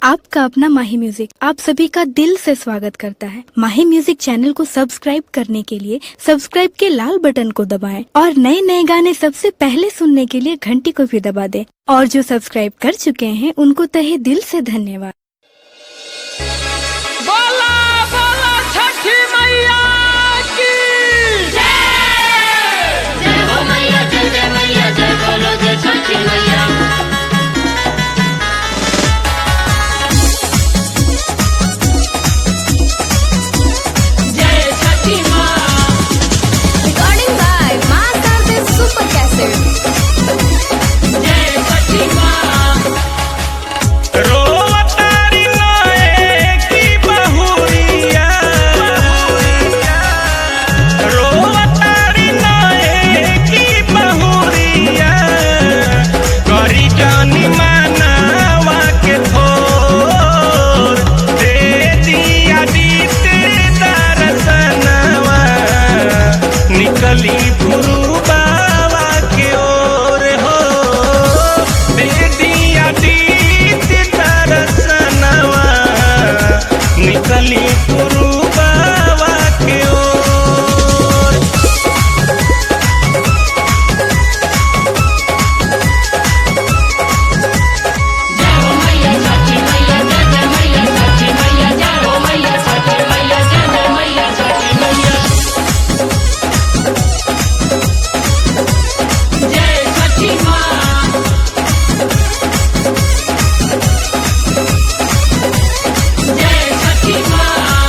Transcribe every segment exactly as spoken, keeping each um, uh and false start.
आपका अपना माही म्यूजिक आप सभी का दिल से स्वागत करता है। माही म्यूजिक चैनल को सब्सक्राइब करने के लिए सब्सक्राइब के लाल बटन को दबाएं और नए नए गाने सबसे पहले सुनने के लिए घंटी को भी दबा दें। और जो सब्सक्राइब कर चुके हैं उनको तहे दिल से धन्यवाद। बोला बोला छठी मैया की जय जय हो मैया जय जय मैया जय बोलो जय छठी मैया। जय छठी माँ। Recording by Master the Super Cassette. जय छठी माँ। रोवतारी नए की बहुरिया, रोवतारी नए की बहुरिया, करी जानी मानवा के थोर, दे दिया बीते दर्शनवा, निकली पुरुबावा के ओर हो, दे दिया बीते दर्शनवा, निकली पुरुबावा के ओर। जय हो मैया छठी मैया जय जय मैया छठी मैया जय हो मैया छठी मैया जय जय मैया छठी मैया। जय छठी माँ। जय छठी माँ।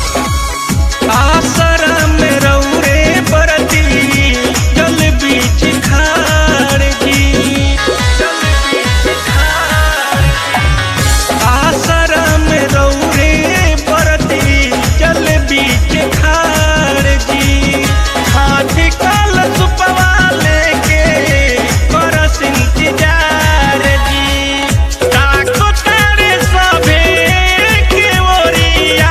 आश्रम रौरे बरती जल बीच खाड़ जी, जल बीच खाड़ जी। आश्रम रौरे बरती जल बीच खाड़ जी, हाथ कल सुपवा लेके करस इंतजार जी, ताको तारे सभे के ओरिया,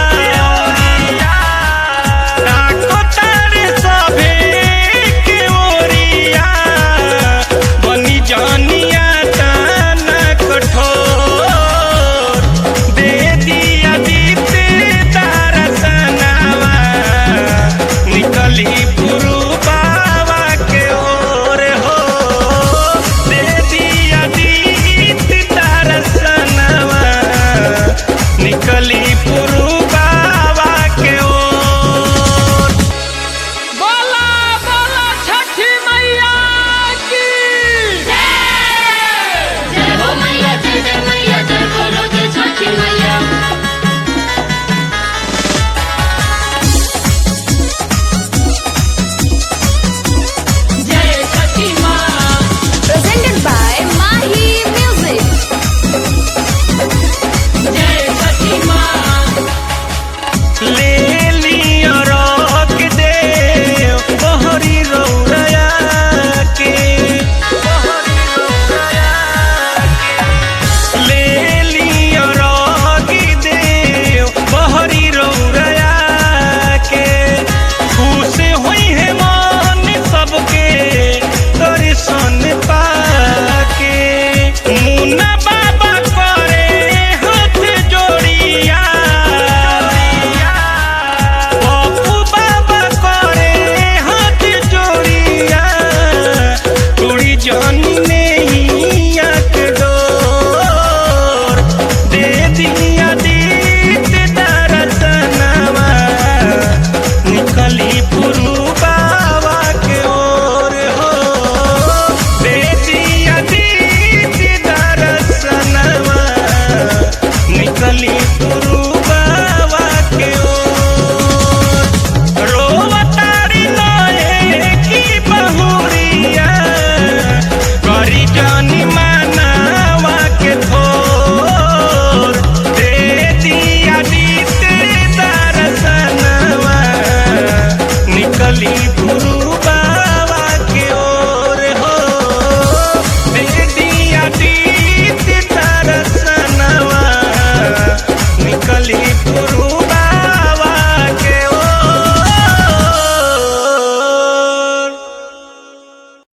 ताको तारे सभे के ओरिया, बनी जानिया ताना कठोर, दे दिया बीते दर्शनवा, निकली पुरुबावा के ओर हो, दे दिया बीते दर्शनवा, निकली